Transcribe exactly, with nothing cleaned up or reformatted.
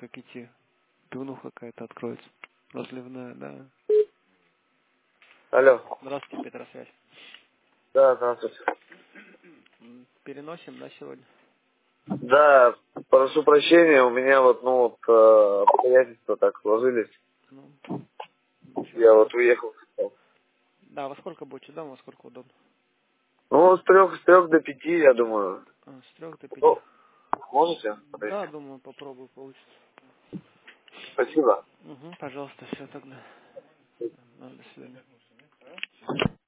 как идти. Пивнуха какая-то откроется. Разливная, да. Алло. Здравствуйте, Петросвязь. Да, здравствуйте. М, Переносим на сегодня. Да, прошу прощения, у меня вот, ну вот, э, обстоятельства так сложились. Ну, ничего Я страшного. вот уехал. Да, во сколько будете дома, во сколько удобно? Ну, с трех, с трех до пяти, я думаю. А, с трех до пяти. Ну, можете подойти? Да, думаю, попробую, получится. Спасибо. Угу, пожалуйста, все тогда. Да, до свидания.